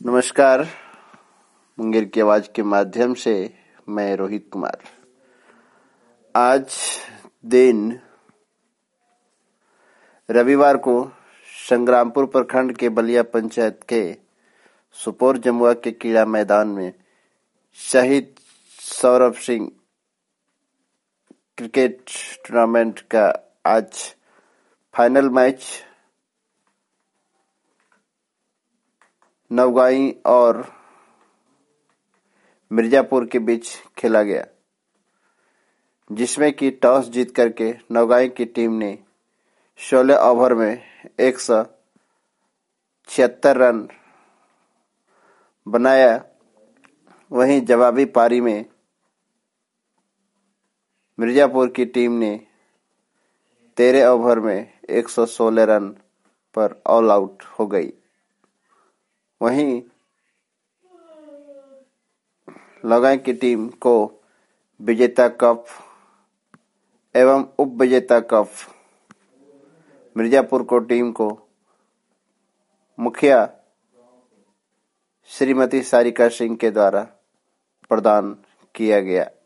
नमस्कार। मुंगेर की आवाज के माध्यम से मैं रोहित कुमार। आज दिन रविवार को संग्रामपुर प्रखंड के बलिया पंचायत के सुपोर जमुआ के क्रीड़ा मैदान में शहीद सौरभ सिंह क्रिकेट टूर्नामेंट का आज फाइनल मैच नवगाई और मिर्जापुर के बीच खेला गया, जिसमें कि टॉस जीत करके नवगाई की टीम ने 16 ओवर में 176 रन बनाया। वहीं जवाबी पारी में मिर्जापुर की टीम ने 13 ओवर में 116 रन पर ऑल आउट हो गई। वहीं नवगाई की टीम को विजेता कप एवं उप विजेता कप मिर्जापुर को टीम को मुखिया श्रीमती सारिका सिंह के द्वारा प्रदान किया गया।